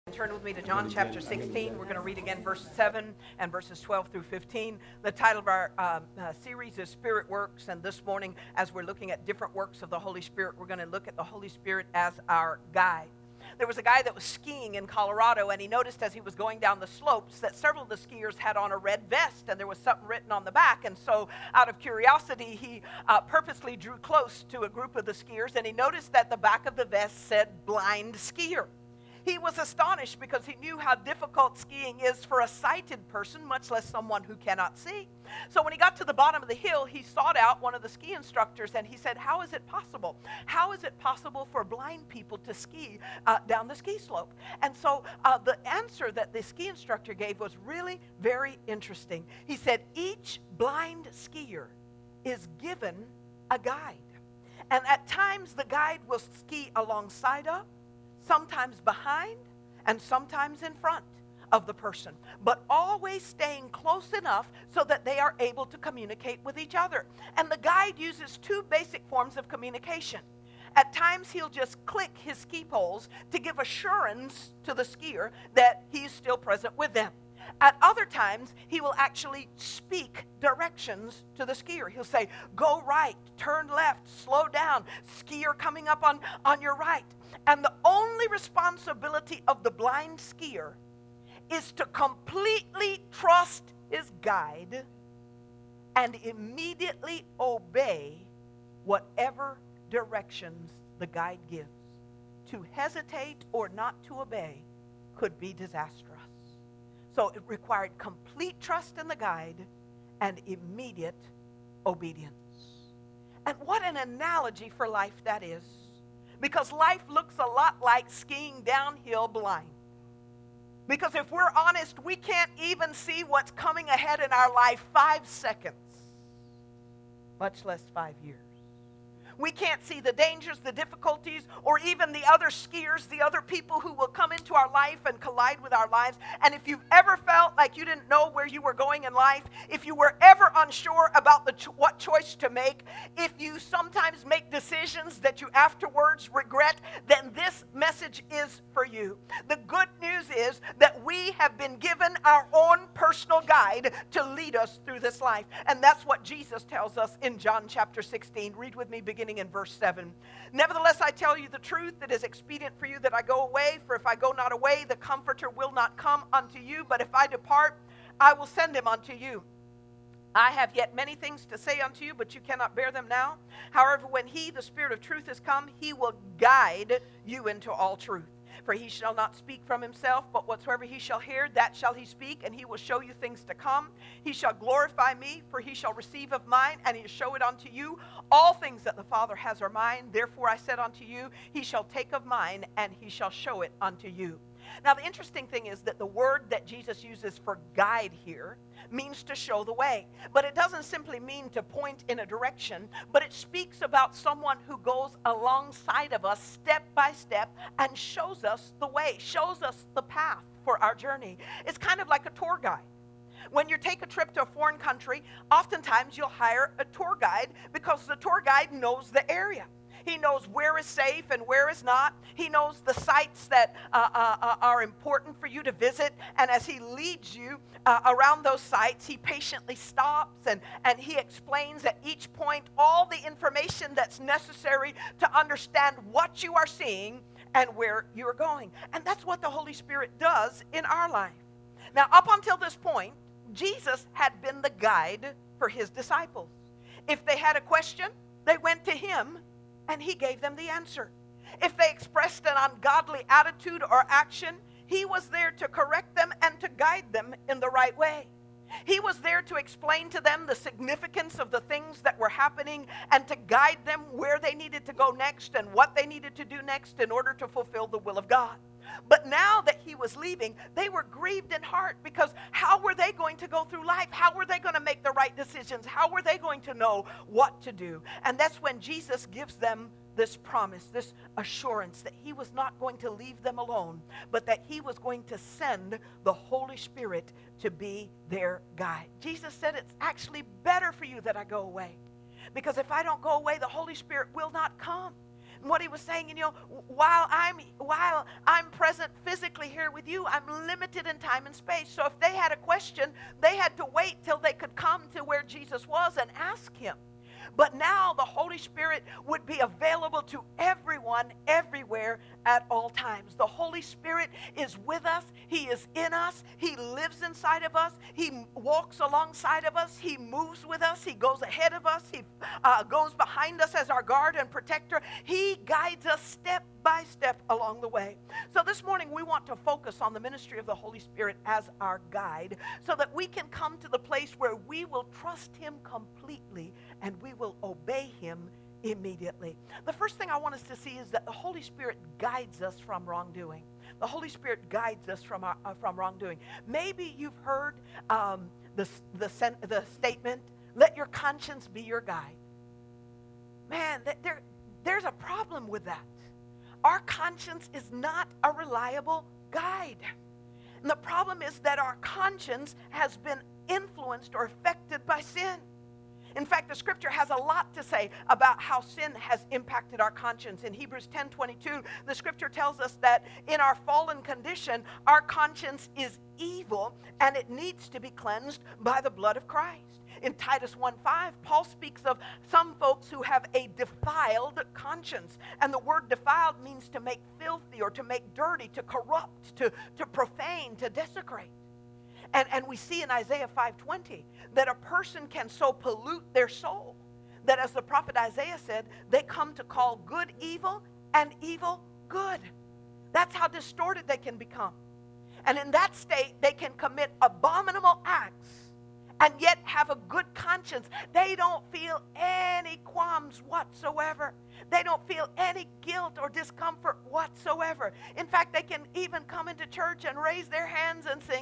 Turn with me to John chapter 16. We're going to read again verse 7 and verses 12 through 15. The title of our series is Spirit Works, and this morning, as we're looking at different works of the Holy Spirit, we're going to look at the Holy Spirit as our guide. There was a guy that was skiing in Colorado, and he noticed as he was going down the slopes that several of the skiers had on a red vest, and there was something written on the back. And so, out of curiosity, he purposely drew close to a group of the skiers, and he noticed that the back of the vest said blind skier. He was astonished because he knew how difficult skiing is for a sighted person, much less someone who cannot see. So when he got to the bottom of the hill, he sought out one of the ski instructors, and he said, "How is it possible? How is it possible for blind people to ski down the ski slope?" And so the answer that the ski instructor gave was really very interesting. He said, each blind skier is given a guide. And at times the guide will ski alongside of, sometimes behind, and sometimes in front of the person, but always staying close enough so that they are able to communicate with each other. And the guide uses two basic forms of communication. At times, he'll just click his ski poles to give assurance to the skier that he's still present with them. At other times, he will actually speak directions to the skier. He'll say, "Go right, turn left, slow down, skier coming up on your right." And the only responsibility of the blind skier is to completely trust his guide and immediately obey whatever directions the guide gives. To hesitate or not to obey could be disastrous. So it required complete trust in the guide and immediate obedience. And what an analogy for life that is. Because life looks a lot like skiing downhill blind. Because if we're honest, we can't even see what's coming ahead in our life 5 seconds, much less 5 years. We can't see the dangers, the difficulties, or even the other skiers, the other people who will come into our life and collide with our lives. And if you've ever felt like you didn't know where you were going in life, if you were ever unsure about what choice to make, if you sometimes make decisions that you afterwards regret, then this message is for you. The good news is that we have been given our own personal guide to lead us through this life. And that's what Jesus tells us in John chapter 16. Read with me beginning in verse 7. "Nevertheless, I tell you the truth, it is expedient for you that I go away, for if I go not away, the Comforter will not come unto you, but if I depart, I will send him unto you. I have yet many things to say unto you, but you cannot bear them now. However, when he, the Spirit of truth, is come, he will guide you into all truth. For he shall not speak from himself, but whatsoever he shall hear, that shall he speak, and he will show you things to come. He shall glorify me, for he shall receive of mine, and he shall show it unto you. All things that the Father has are mine. Therefore I said unto you, he shall take of mine, and he shall show it unto you." Now the interesting thing is that the word that Jesus uses for guide here means to show the way. But it doesn't simply mean to point in a direction, but it speaks about someone who goes alongside of us step by step and shows us the way, shows us the path for our journey. It's kind of like a tour guide. When you take a trip to a foreign country, oftentimes you'll hire a tour guide because the tour guide knows the area. He knows where is safe and where is not. He knows the sites that are important for you to visit. And as he leads you around those sites, he patiently stops and he explains at each point all the information that's necessary to understand what you are seeing and where you are going. And that's what the Holy Spirit does in our life. Now, up until this point, Jesus had been the guide for his disciples. If they had a question, they went to him, and he gave them the answer. If they expressed an ungodly attitude or action, he was there to correct them and to guide them in the right way. He was there to explain to them the significance of the things that were happening and to guide them where they needed to go next and what they needed to do next in order to fulfill the will of God. But now that he was leaving, they were grieved in heart because how were they going to go through life? How were they going to make the right decisions? How were they going to know what to do? And that's when Jesus gives them this promise, this assurance that he was not going to leave them alone, but that he was going to send the Holy Spirit to be their guide. Jesus said, "It's actually better for you that I go away, because if I don't go away, the Holy Spirit will not come." And what he was saying, while I'm present physically here with you, I'm limited in time and space. So if they had a question, they had to wait till they could come to where Jesus was and ask him. But now the Holy Spirit would be available to everyone, everywhere, at all times. The Holy Spirit is with us. He is in us. He lives inside of us. He walks alongside of us. He moves with us. He goes ahead of us. He goes behind us as our guard and protector. He guides us step by step along the way. So this morning we want to focus on the ministry of the Holy Spirit as our guide so that we can come to the place where we will trust him completely and we will obey him immediately. The first thing I want us to see is that the Holy Spirit guides us from wrongdoing. The Holy Spirit guides us from wrongdoing. Maybe you've heard the statement, "Let your conscience be your guide." Man, there's a problem with that. Our conscience is not a reliable guide. And the problem is that our conscience has been influenced or affected by sin. In fact, the scripture has a lot to say about how sin has impacted our conscience. In Hebrews 10:22, the scripture tells us that in our fallen condition, our conscience is evil and it needs to be cleansed by the blood of Christ. In Titus 1:5, Paul speaks of some folks who have a defiled conscience. And the word defiled means to make filthy or to make dirty, to corrupt, to profane, to desecrate. And we see in Isaiah 5:20 that a person can so pollute their soul that, as the prophet Isaiah said, they come to call good evil and evil good. That's how distorted they can become. And in that state, they can commit abominable acts and yet have a good conscience. They don't feel any qualms whatsoever. They don't feel any guilt or discomfort whatsoever. In fact, they can even come into church and raise their hands and sing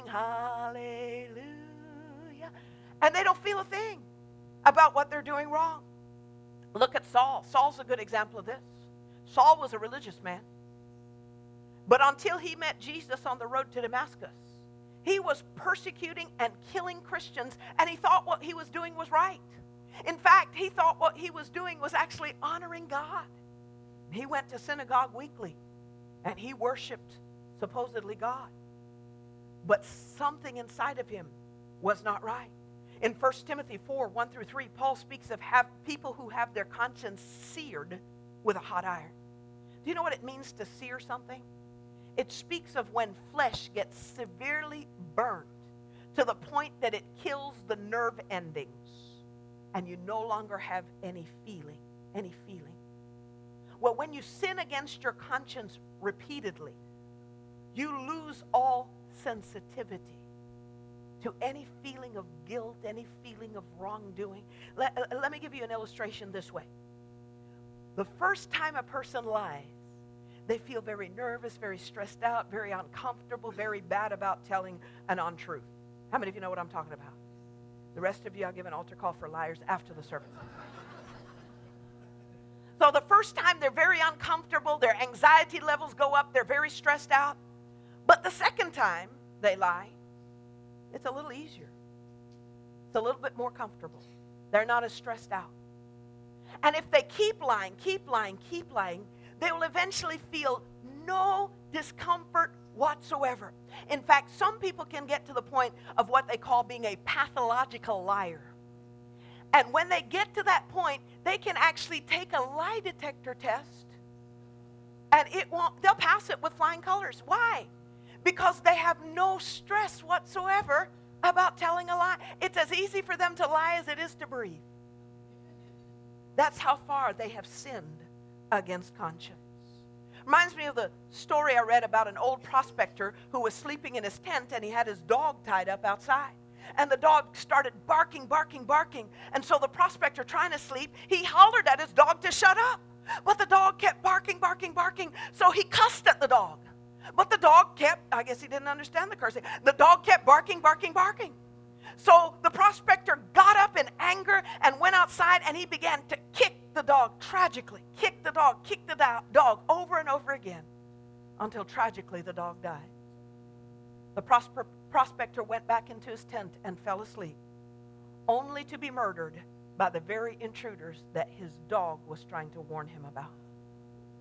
hallelujah. And they don't feel a thing about what they're doing wrong. Look at Saul. Saul's a good example of this. Saul was a religious man. But until he met Jesus on the road to Damascus, he was persecuting and killing Christians, and he thought what he was doing was right. In fact, he thought what he was doing was actually honoring God. He went to synagogue weekly, and he worshiped supposedly God. But something inside of him was not right. In 1 Timothy 4:1-3, Paul speaks of people who have their conscience seared with a hot iron. Do you know what it means to sear something? It speaks of when flesh gets severely burnt to the point that it kills the nerve endings and you no longer have any feeling. Well, when you sin against your conscience repeatedly, you lose all sensitivity to any feeling of guilt, any feeling of wrongdoing. Let me give you an illustration this way. The first time a person lies, they feel very nervous, very stressed out, very uncomfortable, very bad about telling an untruth. How many of you know what I'm talking about? The rest of you, I'll give an altar call for liars after the service. So the first time they're very uncomfortable, their anxiety levels go up, they're very stressed out. But the second time they lie, it's a little easier. It's a little bit more comfortable. They're not as stressed out. And if they keep lying, they will eventually feel no discomfort whatsoever. In fact, some people can get to the point of what they call being a pathological liar. And when they get to that point, they can actually take a lie detector test and they'll pass it with flying colors. Why? Because they have no stress whatsoever about telling a lie. It's as easy for them to lie as it is to breathe. That's how far they have sinned against conscience. Reminds me of the story I read about an old prospector who was sleeping in his tent and he had his dog tied up outside. And the dog started barking. And so the prospector, trying to sleep, he hollered at his dog to shut up. But the dog kept barking. So he cussed at the dog. But the dog I guess he didn't understand the cursing. The dog kept barking. So the prospector got up in anger and went outside and he began to kick the dog tragically. Kick the dog over and over again until tragically the dog died. The prospector went back into his tent and fell asleep, only to be murdered by the very intruders that his dog was trying to warn him about.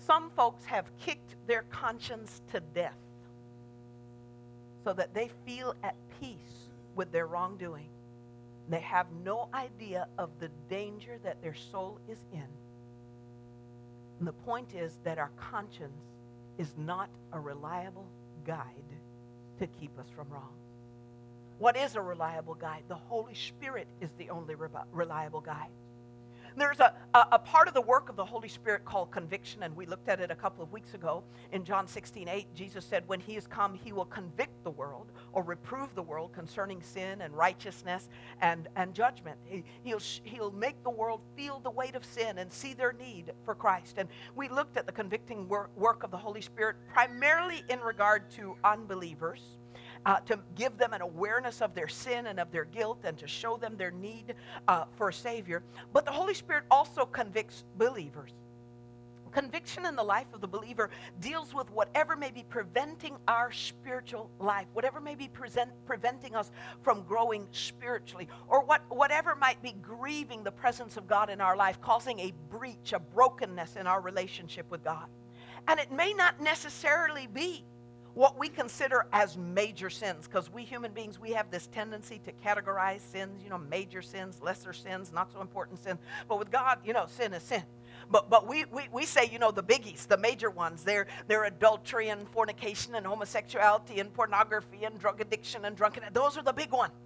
Some folks have kicked their conscience to death so that they feel at peace with their wrongdoing. They have no idea of the danger that their soul is in. And the point is that our conscience is not a reliable guide to keep us from wrong. What is a reliable guide? The Holy Spirit is the only reliable guide. There's a part of the work of the Holy Spirit called conviction, and we looked at it a couple of weeks ago. In John 16:8, Jesus said, when he is come, he will convict the world or reprove the world concerning sin and righteousness and judgment. He'll make the world feel the weight of sin and see their need for Christ. And we looked at the convicting work of the Holy Spirit primarily in regard to unbelievers, to give them an awareness of their sin and of their guilt and to show them their need for a Savior. But the Holy Spirit also convicts believers. Conviction in the life of the believer deals with whatever may be preventing our spiritual life, whatever may be preventing us from growing spiritually, or whatever might be grieving the presence of God in our life, causing a breach, a brokenness in our relationship with God. And it may not necessarily be what we consider as major sins, because we human beings, we have this tendency to categorize sins, major sins, lesser sins, not so important sins. But with God, sin is sin. But we say, the biggies, the major ones, they're adultery and fornication and homosexuality and pornography and drug addiction and drunkenness. Those are the big ones.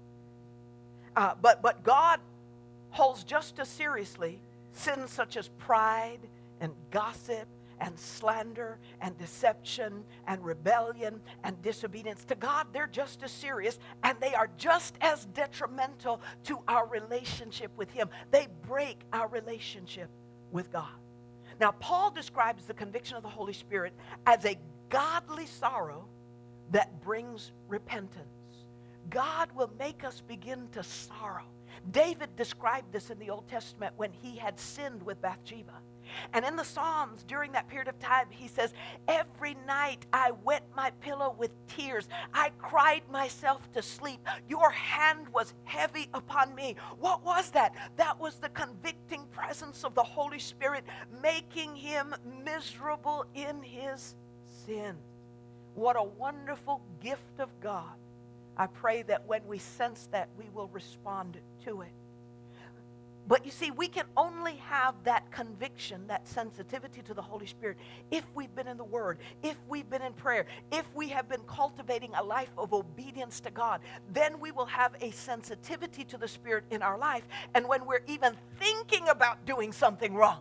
But God holds just as seriously sins such as pride and gossip and slander and deception and rebellion and disobedience. To God, they're just as serious, and they are just as detrimental to our relationship with Him. They break our relationship with God. Now, Paul describes the conviction of the Holy Spirit as a godly sorrow that brings repentance. God will make us begin to sorrow. David described this in the Old Testament when he had sinned with Bathsheba. And in the Psalms, during that period of time, he says, every night I wet my pillow with tears. I cried myself to sleep. Your hand was heavy upon me. What was that? That was the convicting presence of the Holy Spirit, making him miserable in his sin. What a wonderful gift of God. I pray that when we sense that, we will respond to it. But you see, we can only have that conviction, that sensitivity to the Holy Spirit, if we've been in the Word, if we've been in prayer, if we have been cultivating a life of obedience to God. Then we will have a sensitivity to the Spirit in our life. And when we're even thinking about doing something wrong,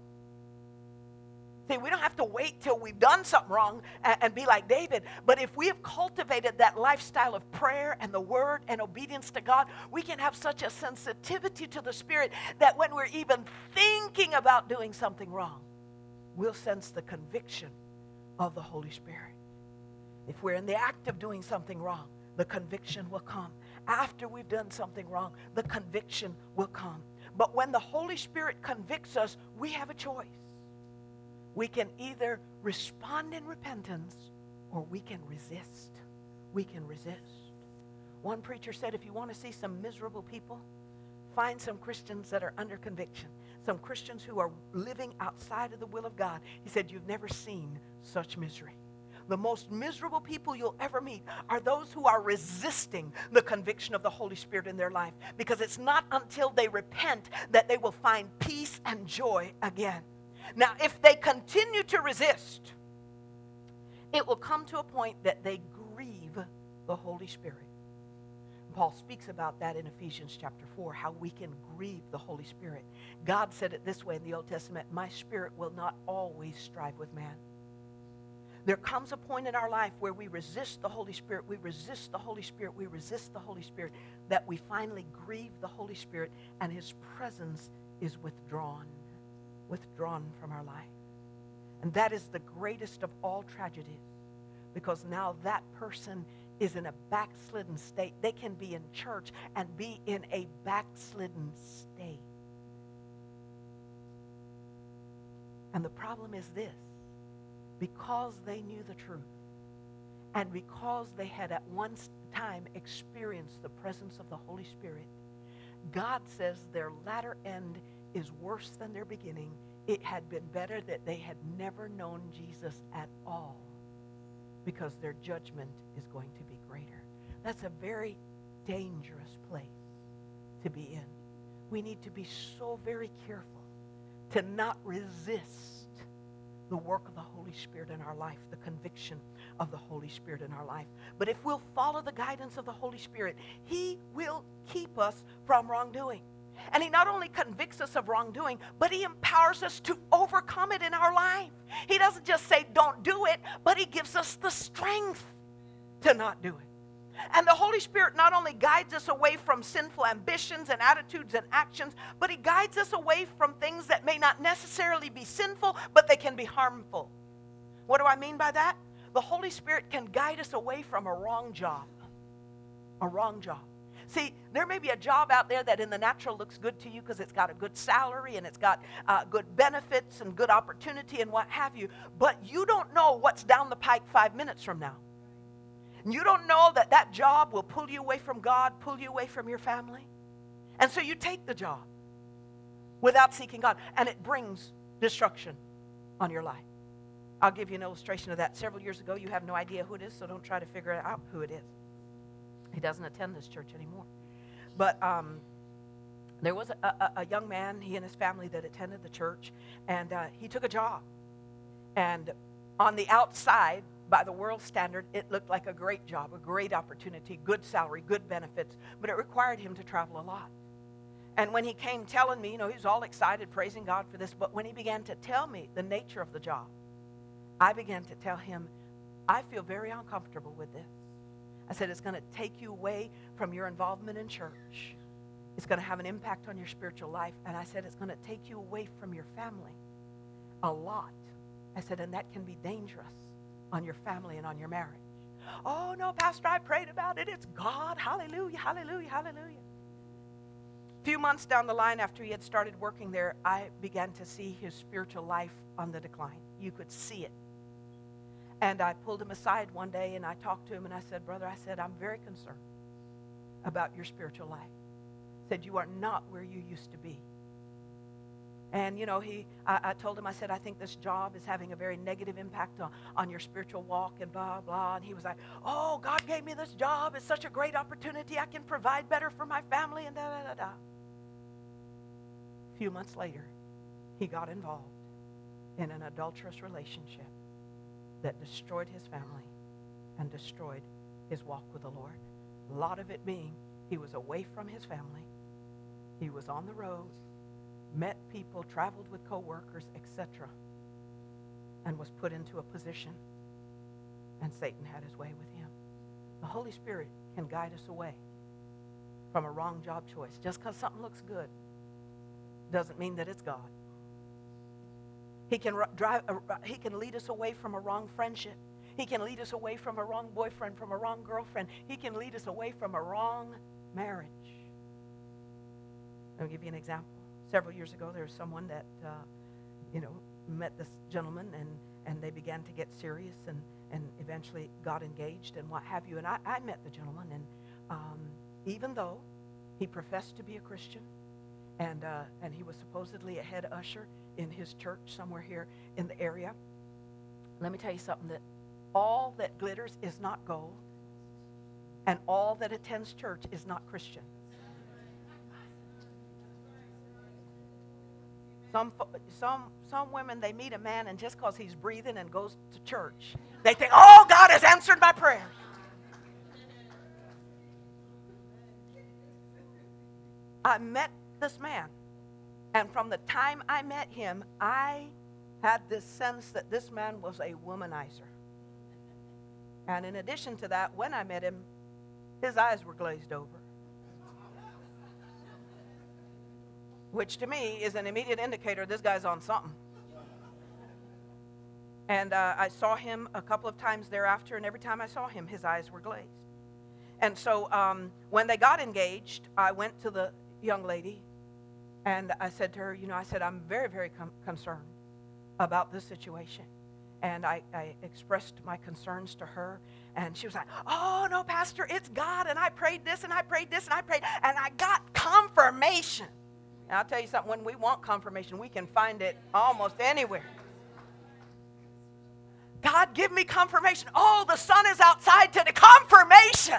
see, we don't have to wait till we've done something wrong and be like David. But if we have cultivated that lifestyle of prayer and the Word and obedience to God, we can have such a sensitivity to the Spirit that when we're even thinking about doing something wrong, we'll sense the conviction of the Holy Spirit. If we're in the act of doing something wrong, the conviction will come. After we've done something wrong, the conviction will come. But when the Holy Spirit convicts us, we have a choice. We can either respond in repentance or we can resist. We can resist. One preacher said, if you want to see some miserable people, find some Christians that are under conviction, some Christians who are living outside of the will of God. He said, you've never seen such misery. The most miserable people you'll ever meet are those who are resisting the conviction of the Holy Spirit in their life, because it's not until they repent that they will find peace and joy again. Now, if they continue to resist, it will come to a point that they grieve the Holy Spirit. Paul speaks about that in Ephesians chapter 4, how we can grieve the Holy Spirit. God said it this way in the Old Testament, my spirit will not always strive with man. There comes a point in our life where we resist the Holy Spirit, we resist the Holy Spirit, we resist the Holy Spirit, that we finally grieve the Holy Spirit and His presence is withdrawn from our life. And that is the greatest of all tragedies, because now that person is in a backslidden state. They can be in church and be in a backslidden state. And the problem is this: because they knew the truth, and because they had at one time experienced the presence of the Holy Spirit, God says their latter end is worse than their beginning it had been better that they had never known Jesus at all, because their judgment is going to be greater. That's a very dangerous place to be in. We need to be so very careful to not resist the work of the Holy Spirit in our life, the conviction of the Holy Spirit in our life. But if we'll follow the guidance of the Holy Spirit, He will keep us from wrongdoing. And He not only convicts us of wrongdoing, but He empowers us to overcome it in our life. He doesn't just say, don't do it, but He gives us the strength to not do it. And the Holy Spirit not only guides us away from sinful ambitions and attitudes and actions, but He guides us away from things that may not necessarily be sinful, but they can be harmful. What do I mean by that? The Holy Spirit can guide us away from a wrong job. A wrong job. See, there may be a job out there that in the natural looks good to you because it's got a good salary and it's got good benefits and good opportunity and what have you, but you don't know what's down the pike 5 minutes from now. You don't know that that job will pull you away from God, pull you away from your family. And so you take the job without seeking God, and it brings destruction on your life. I'll give you an illustration of that. Several years ago, you have no idea who it is, so don't try to figure out who it is. He doesn't attend this church anymore. But there was a young man, he and his family, that attended the church, and he took a job. And on the outside, by the world standard, it looked like a great job, a great opportunity, good salary, good benefits, but it required him to travel a lot. And when he came telling me, he was all excited, praising God for this, but when he began to tell me the nature of the job, I began to tell him, I feel very uncomfortable with this. I said, it's going to take you away from your involvement in church. It's going to have an impact on your spiritual life. And I said, it's going to take you away from your family a lot. I said, and that can be dangerous on your family and on your marriage. Oh, no, Pastor, I prayed about it. It's God. Hallelujah, hallelujah, hallelujah. A few months down the line after he had started working there, I began to see his spiritual life on the decline. You could see it. And I pulled him aside one day and I talked to him and I said, brother, I'm very concerned about your spiritual life. I said, you are not where you used to be. And, I told him, I said, I think this job is having a very negative impact on your spiritual walk and blah, blah. And he was like, oh, God gave me this job. It's such a great opportunity. I can provide better for my family and da, da, da, da. A few months later, he got involved in an adulterous relationship that destroyed his family and destroyed his walk with the Lord. A lot of it being he was away from his family. He was on the road, met people, traveled with co-workers, etc., and was put into a position, and Satan had his way with him. The Holy Spirit can guide us away from a wrong job choice. Just because something looks good doesn't mean that it's God. He can lead us away from a wrong friendship. He can lead us away from a wrong boyfriend, from a wrong girlfriend. He can lead us away from a wrong marriage. I'll give you an example. Several years ago, there was someone that, met this gentleman, and they began to get serious and eventually got engaged and what have you. And I met the gentleman, and even though he professed to be a Christian, and he was supposedly a head usher in his church somewhere here in the area, let me tell you something, that all that glitters is not gold, and all that attends church is not Christian. Some women, they meet a man, and just because he's breathing and goes to church, they think, oh, God has answered my prayers. I met this man, and from the time I met him, I had this sense that this man was a womanizer. And in addition to that, when I met him, his eyes were glazed over, which to me is an immediate indicator this guy's on something. And I saw him a couple of times thereafter, and every time I saw him, his eyes were glazed. And so when they got engaged, I went to the young lady, and I said to her, I'm very, very concerned about this situation. And I expressed my concerns to her, and she was like, oh, no, Pastor, it's God, and I prayed this, and I prayed this, and I prayed, and I got confirmation And I'll tell you something, when we want confirmation, we can find it almost anywhere. God, give me confirmation. Oh, the sun is outside today. Confirmation.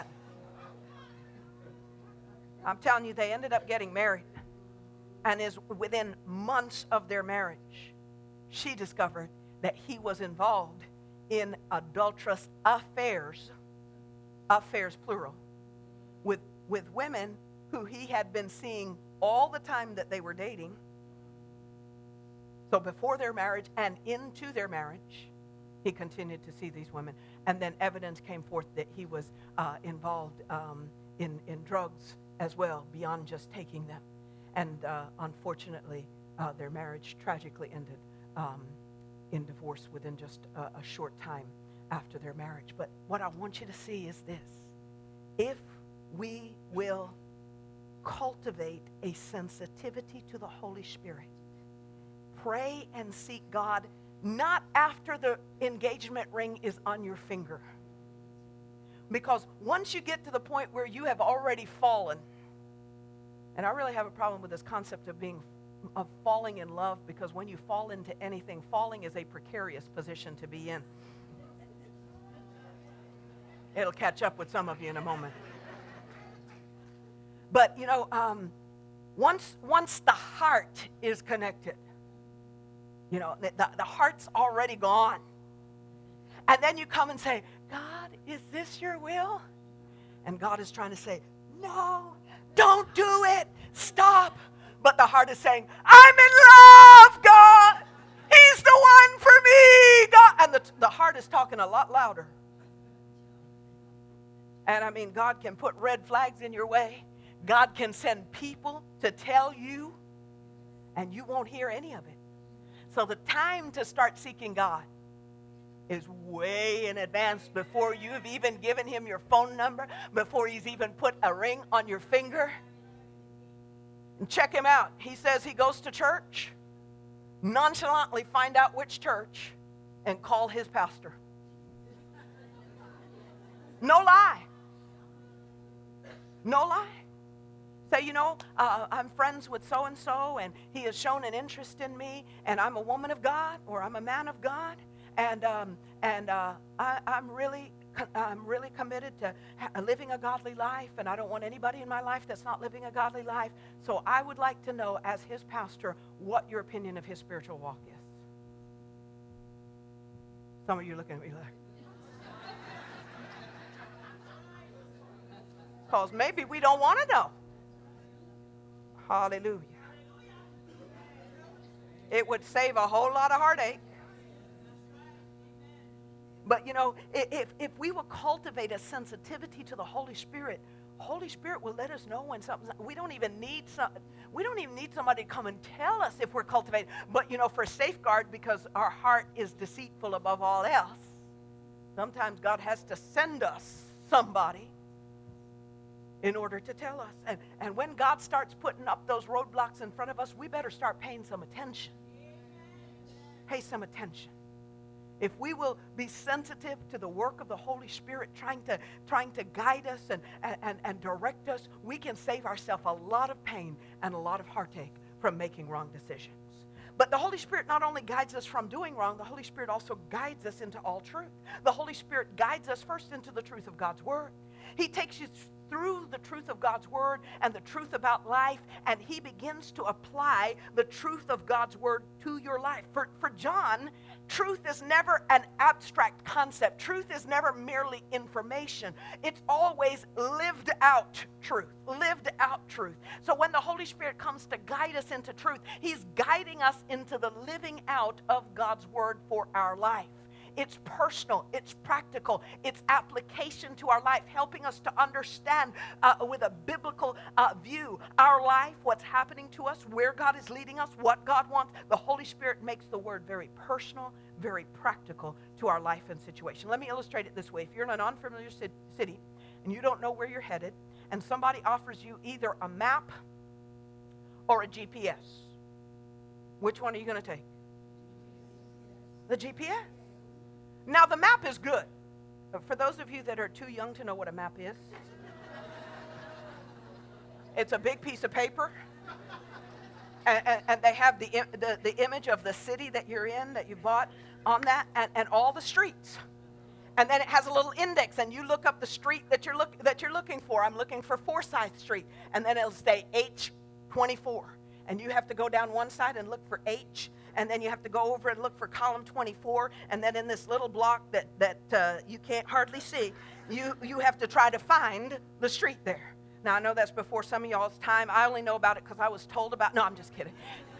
I'm telling you, they ended up getting married. And within months of their marriage, she discovered that he was involved in adulterous affairs plural, with women who he had been seeing all the time that they were dating. So before their marriage and into their marriage, he continued to see these women. And then evidence came forth that he was involved in drugs as well, beyond just taking them. And unfortunately, their marriage tragically ended in divorce within just a short time after their marriage. But what I want you to see is this. If we will cultivate a sensitivity to the Holy Spirit, pray and seek God, not after the engagement ring is on your finger. Because once you get to the point where you have already fallen, and I really have a problem with this concept of falling in love, because when you fall into anything, falling is a precarious position to be in. It'll catch up with some of you in a moment. But, once the heart is connected, the heart's already gone. And then you come and say, God, is this your will? And God is trying to say, no, don't do it. Stop. But the heart is saying, I'm in love, God. He's the one for me, God. And the heart is talking a lot louder. And I mean, God can put red flags in your way. God can send people to tell you, and you won't hear any of it. So the time to start seeking God is way in advance, before you've even given him your phone number, before he's even put a ring on your finger. And check him out. He says he goes to church. Nonchalantly find out which church and call his pastor. No lie. No lie. Say, I'm friends with so-and-so, and he has shown an interest in me, and I'm a woman of God, or I'm a man of God, and I'm really committed to living a godly life, and I don't want anybody in my life that's not living a godly life. So I would like to know, as his pastor, what your opinion of his spiritual walk is. Some of you looking at me like, because maybe we don't want to know. Hallelujah. It would save a whole lot of heartache. But if we will cultivate a sensitivity to the Holy Spirit will let us know when something's. We don't even need somebody to come and tell us if we're cultivated. But for safeguard, because our heart is deceitful above all else, sometimes God has to send us somebody in order to tell us. And when God starts putting up those roadblocks in front of us, we better start paying some attention. Pay some attention. If we will be sensitive to the work of the Holy Spirit trying to guide us and direct us, we can save ourselves a lot of pain and a lot of heartache from making wrong decisions. But the Holy Spirit not only guides us from doing wrong, the Holy Spirit also guides us into all truth. The Holy Spirit guides us first into the truth of God's Word. He takes you through the truth of God's Word and the truth about life, and he begins to apply the truth of God's Word to your life. For John, truth is never an abstract concept. Truth is never merely information. It's always lived out truth. Lived out truth. So when the Holy Spirit comes to guide us into truth, he's guiding us into the living out of God's Word for our life. It's personal, it's practical, it's application to our life, helping us to understand with a biblical view our life, what's happening to us, where God is leading us, what God wants. The Holy Spirit makes the Word very personal, very practical to our life and situation. Let me illustrate it this way. If you're in an unfamiliar city and you don't know where you're headed, and somebody offers you either a map or a GPS, which one are you going to take? The GPS. Now, the map is good. For those of you that are too young to know what a map is, it's a big piece of paper And they have the image of the city that you're in, that you bought on that, and all the streets. And then it has a little index, and you look up the street that you're looking for. I'm looking for Forsyth Street, and then it'll say H24, and you have to go down one side and look for H, and then you have to go over and look for column 24, and then in this little block that you can't hardly see, you have to try to find the street there. Now, I know that's before some of y'all's time. I only know about it because I was told about. No, I'm just kidding.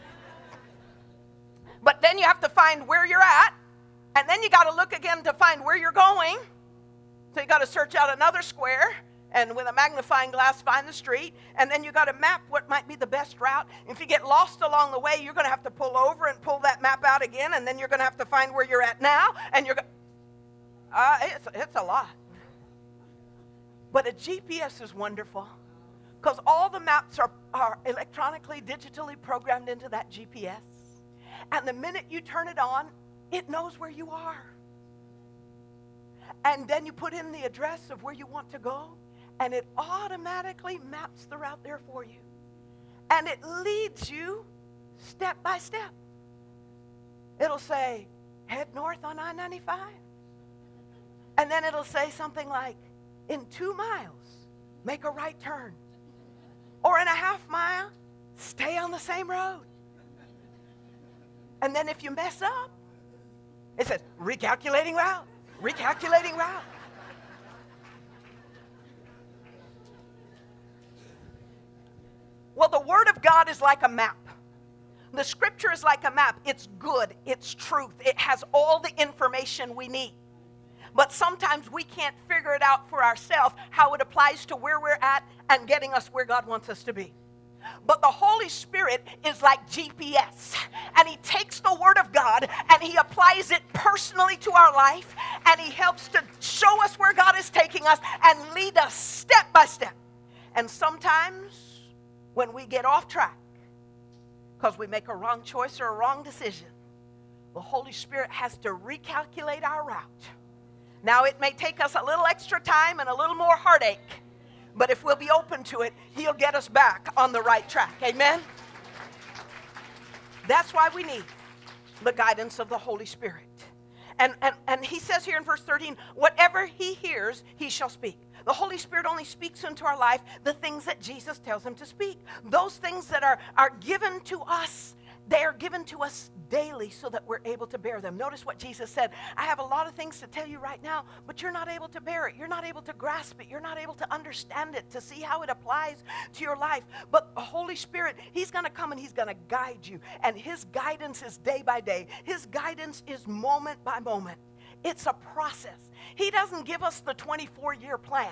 But then you have to find where you're at. And then you got to look again to find where you're going. So you got to search out another square and with a magnifying glass find the street. And then you got to map what might be the best route. If you get lost along the way, you're going to have to pull over and pull that map out again. And then you're going to have to find where you're at now. And it's a lot. But a GPS is wonderful because all the maps are electronically, digitally programmed into that GPS. And the minute you turn it on, it knows where you are. And then you put in the address of where you want to go, and it automatically maps the route there for you. And it leads you step by step. It'll say, head north on I-95. And then it'll say something like, in 2 miles, make a right turn. Or in a half mile, stay on the same road. And then if you mess up, it says, recalculating route, recalculating route. Well, the Word of God is like a map. The Scripture is like a map. It's good. It's truth. It has all the information we need. But sometimes we can't figure it out for ourselves, how it applies to where we're at and getting us where God wants us to be. But the Holy Spirit is like GPS, and He takes the Word of God and He applies it personally to our life, and He helps to show us where God is taking us and lead us step by step. And sometimes when we get off track because we make a wrong choice or a wrong decision, the Holy Spirit has to recalculate our route. Now, it may take us a little extra time and a little more heartache, but if we'll be open to it, He'll get us back on the right track. Amen? That's why we need the guidance of the Holy Spirit. And He says here in verse 13, whatever He hears, He shall speak. The Holy Spirit only speaks into our life the things that Jesus tells Him to speak. Those things that are given to us, they are given to us daily so that we're able to bear them. Notice what Jesus said. I have a lot of things to tell you right now, but you're not able to bear it. You're not able to grasp it. You're not able to understand it, to see how it applies to your life. But the Holy Spirit, He's going to come and He's going to guide you. And His guidance is day by day. His guidance is moment by moment. It's a process. He doesn't give us the 24-year plan.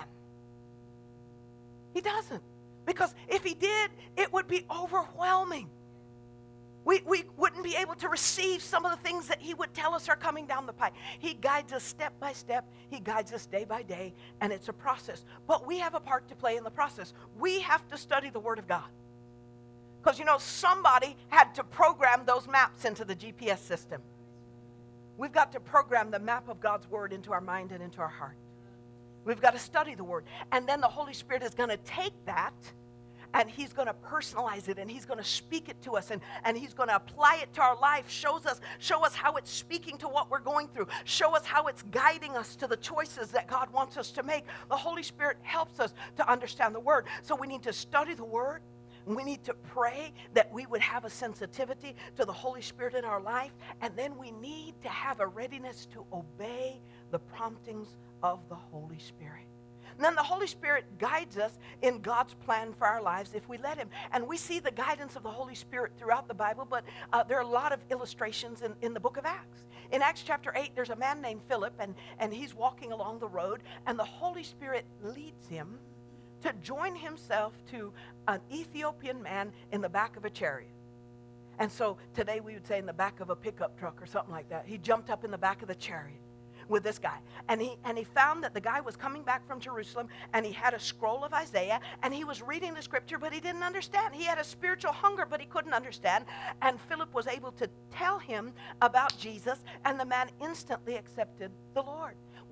He doesn't. Because if He did, it would be overwhelming. We wouldn't be able to receive some of the things that He would tell us are coming down the pipe. He guides us step by step. He guides us day by day, and it's a process. But we have a part to play in the process. We have to study the Word of God. Because, somebody had to program those maps into the GPS system. We've got to program the map of God's Word into our mind and into our heart. We've got to study the Word. And then the Holy Spirit is going to take that, and He's going to personalize it, and He's going to speak it to us, and He's going to apply it to our life, show us how it's speaking to what we're going through, show us how it's guiding us to the choices that God wants us to make. The Holy Spirit helps us to understand the Word. So we need to study the Word. We need to pray that we would have a sensitivity to the Holy Spirit in our life, and then we need to have a readiness to obey the promptings of the Holy Spirit. And then the Holy Spirit guides us in God's plan for our lives if we let Him. And we see the guidance of the Holy Spirit throughout the Bible, but there are a lot of illustrations in the book of Acts. In Acts chapter 8, there's a man named Philip, and he's walking along the road, and the Holy Spirit leads him to join himself to an Ethiopian man in the back of a chariot. And so today we would say in the back of a pickup truck or something like that. He jumped up in the back of the chariot with this guy. And he found that the guy was coming back from Jerusalem, and he had a scroll of Isaiah, and he was reading the scripture, but he didn't understand. He had a spiritual hunger, but he couldn't understand. And Philip was able to tell him about Jesus, and the man instantly accepted the Lord.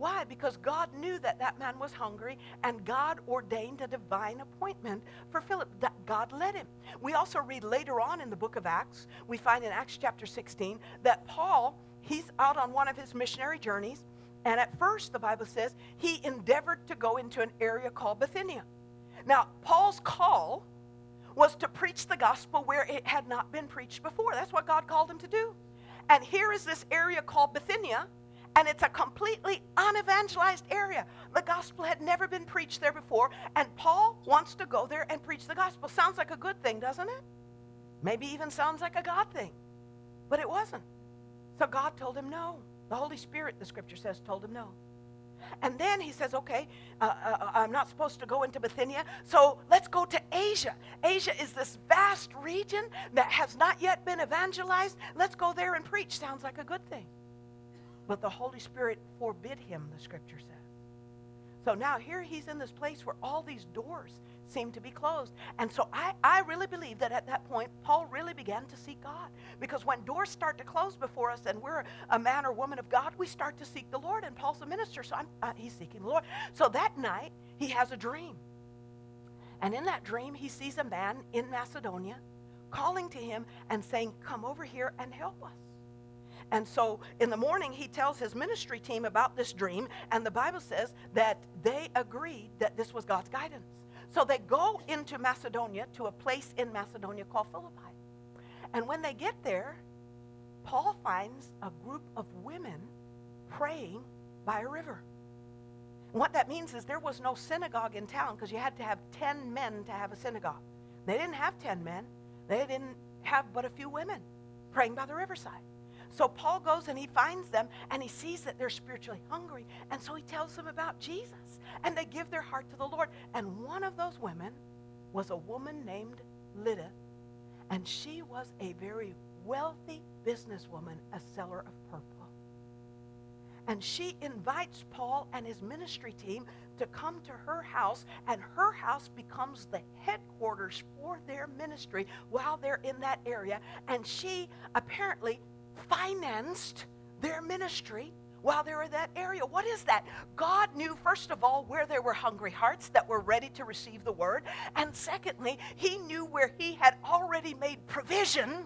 Why? Because God knew that that man was hungry, and God ordained a divine appointment for Philip. That God led him. We also read later on in the book of Acts, we find in Acts chapter 16, that Paul, he's out on one of his missionary journeys, and at first, the Bible says, he endeavored to go into an area called Bithynia. Now, Paul's call was to preach the gospel where it had not been preached before. That's what God called him to do. And here is this area called Bithynia, and it's a completely unevangelized area. The gospel had never been preached there before, and Paul wants to go there and preach the gospel. Sounds like a good thing, doesn't it? Maybe even sounds like a God thing, but it wasn't. So God told him no. The Holy Spirit, the scripture says, told him no. And then he says, okay, I'm not supposed to go into Bithynia, so let's go to Asia. Asia is this vast region that has not yet been evangelized. Let's go there and preach. Sounds like a good thing. But the Holy Spirit forbid him, the scripture says. So now here he's in this place where all these doors seem to be closed. And so I really believe that at that point, Paul really began to seek God. Because when doors start to close before us and we're a man or woman of God, we start to seek the Lord. And Paul's a minister, so he's seeking the Lord. So that night, he has a dream. And in that dream, he sees a man in Macedonia calling to him and saying, come over here and help us. And so in the morning, he tells his ministry team about this dream, and the Bible says that they agreed that this was God's guidance. So they go into Macedonia, to a place in Macedonia called Philippi. And when they get there, Paul finds a group of women praying by a river. And what that means is there was no synagogue in town, because you had to have 10 men to have a synagogue. They didn't have 10 men. They didn't have but a few women praying by the riverside. So Paul goes and he finds them, and he sees that they're spiritually hungry. And so he tells them about Jesus. And they give their heart to the Lord. And one of those women was a woman named Lydda. And she was a very wealthy businesswoman, a seller of purple. And she invites Paul and his ministry team to come to her house. And her house becomes the headquarters for their ministry while they're in that area. And she apparently financed their ministry while they were in that area. What is that? God knew, first of all, where there were hungry hearts that were ready to receive the word. And secondly, he knew where he had already made provision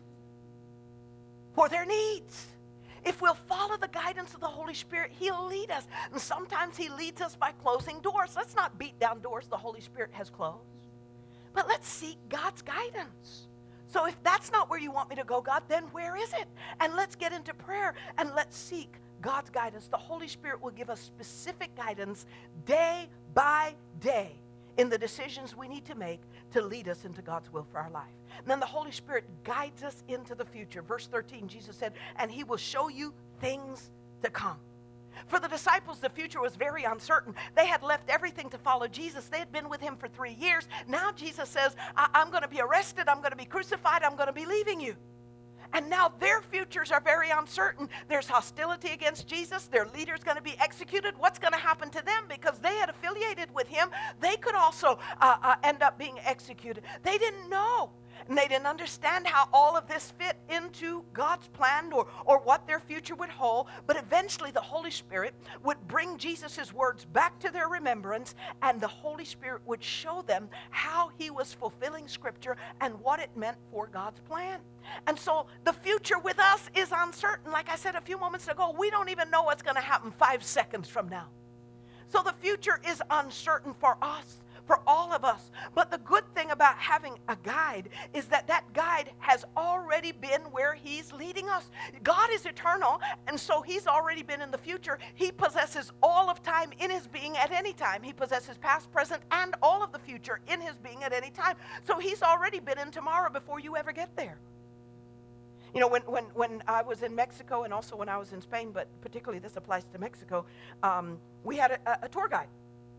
for their needs. If we'll follow the guidance of the Holy Spirit, he'll lead us. And sometimes he leads us by closing doors. Let's not beat down doors the Holy Spirit has closed, but let's seek God's guidance. So if that's not where you want me to go, God, then where is it? And let's get into prayer and let's seek God's guidance. The Holy Spirit will give us specific guidance day by day in the decisions we need to make to lead us into God's will for our life. And then the Holy Spirit guides us into the future. Verse 13, Jesus said, and he will show you things to come. For the disciples, the future was very uncertain. They had left everything to follow Jesus. They had been with him for 3 years. Now Jesus says, I'm going to be arrested. I'm going to be crucified. I'm going to be leaving you. And now their futures are very uncertain. There's hostility against Jesus. Their leader's going to be executed. What's going to happen to them? Because they had affiliated with him, they could also end up being executed. They didn't know. And they didn't understand how all of this fit into God's plan or what their future would hold. But eventually the Holy Spirit would bring Jesus' words back to their remembrance, and the Holy Spirit would show them how he was fulfilling Scripture and what it meant for God's plan. And so the future with us is uncertain. Like I said a few moments ago, we don't even know what's going to happen 5 seconds from now. So the future is uncertain for us, for all of us. But the good thing about having a guide is that that guide has already been where he's leading us. God is eternal, and so he's already been in the future. He possesses all of time in his being at any time. He possesses past, present, and all of the future in his being at any time. So he's already been in tomorrow before you ever get there. You know, when I was in Mexico, and also when I was in Spain, but particularly this applies to Mexico, we had a tour guide.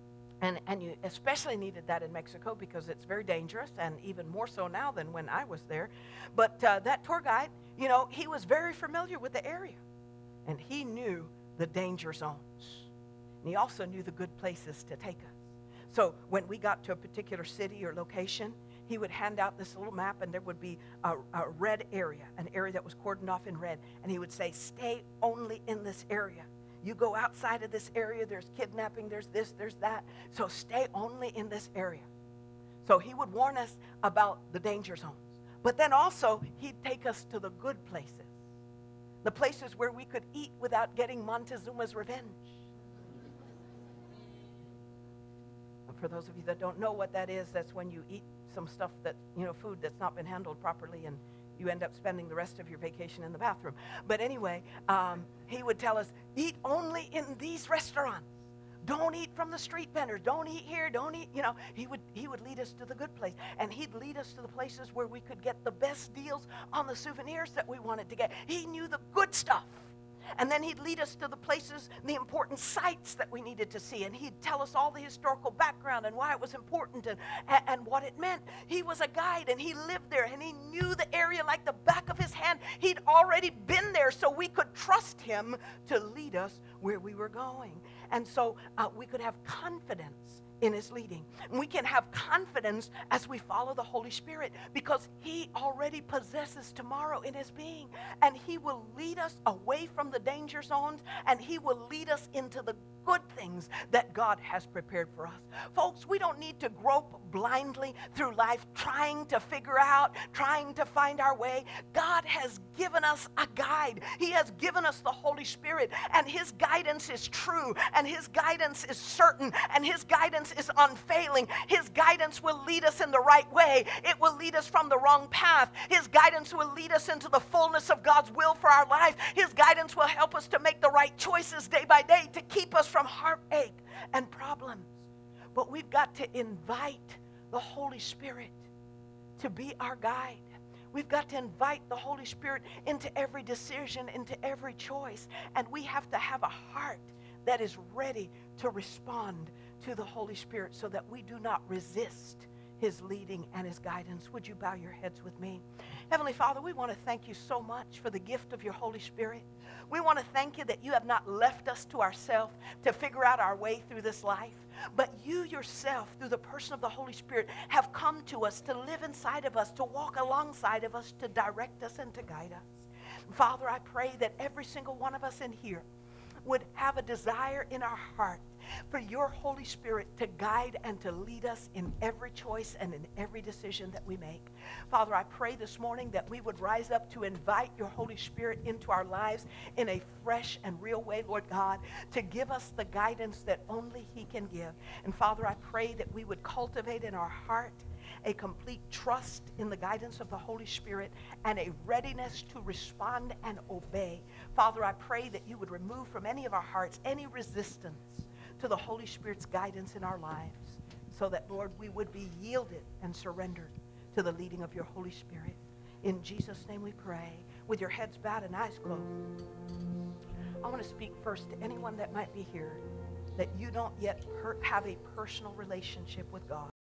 And you especially needed that in Mexico because it's very dangerous, and even more so now than when I was there. But that tour guide, you know, he was very familiar with the area, and he knew the danger zones. And he also knew the good places to take us. So when we got to a particular city or location, he would hand out this little map, and there would be a red area, an area that was cordoned off in red. And he would say, stay only in this area. You go outside of this area, there's kidnapping, there's this, there's that. So stay only in this area. So he would warn us about the danger zones. But then also, he'd take us to the good places. The places where we could eat without getting Montezuma's revenge. And for those of you that don't know what that is, that's when you eat some stuff that, food that's not been handled properly, and you end up spending the rest of your vacation in the bathroom. But anyway, he would tell us, eat only in these restaurants. Don't eat from the street vendors. Don't eat here. Don't eat, He would lead us to the good place. And he'd lead us to the places where we could get the best deals on the souvenirs that we wanted to get. He knew the good stuff. And then he'd lead us to the places, the important sites that we needed to see. And he'd tell us all the historical background and why it was important and what it meant. He was a guide, and he lived there, and he knew the area like the back of his hand. He'd already been there, so we could trust him to lead us where we were going. And so we could have confidence in his leading. And we can have confidence as we follow the Holy Spirit, because he already possesses tomorrow in his being. And he will lead us away from the danger zones, and he will lead us into the good things that God has prepared for us. Folks, we don't need to grope blindly through life trying to figure out, trying to find our way. God has given us a guide. He has given us the Holy Spirit, and his guidance is true, and his guidance is certain, and his guidance is unfailing. His guidance will lead us in the right way. It will lead us from the wrong path. His guidance will lead us into the fullness of God's will for our life. His guidance will help us to make the right choices day by day to keep us from heartache and problems. But we've got to invite the Holy Spirit to be our guide. We've got to invite the Holy Spirit into every decision, into every choice. And we have to have a heart that is ready to respond to the Holy Spirit so that we do not resist his leading and his guidance. Would you bow your heads with me? Heavenly Father, we want to thank you so much for the gift of your Holy Spirit. We want to thank you that you have not left us to ourselves to figure out our way through this life, but you yourself, through the person of the Holy Spirit, have come to us to live inside of us, to walk alongside of us, to direct us and to guide us. Father, I pray that every single one of us in here would have a desire in our heart for your Holy Spirit to guide and to lead us in every choice and in every decision that we make. Father, I pray this morning that we would rise up to invite your Holy Spirit into our lives in a fresh and real way, Lord God, to give us the guidance that only he can give. And Father, I pray that we would cultivate in our heart a complete trust in the guidance of the Holy Spirit and a readiness to respond and obey. Father, I pray that you would remove from any of our hearts any resistance to the Holy Spirit's guidance in our lives, so that, Lord, we would be yielded and surrendered to the leading of your Holy Spirit. In Jesus' name we pray, with your heads bowed and eyes closed. I want to speak first to anyone that might be here that you don't yet have a personal relationship with God.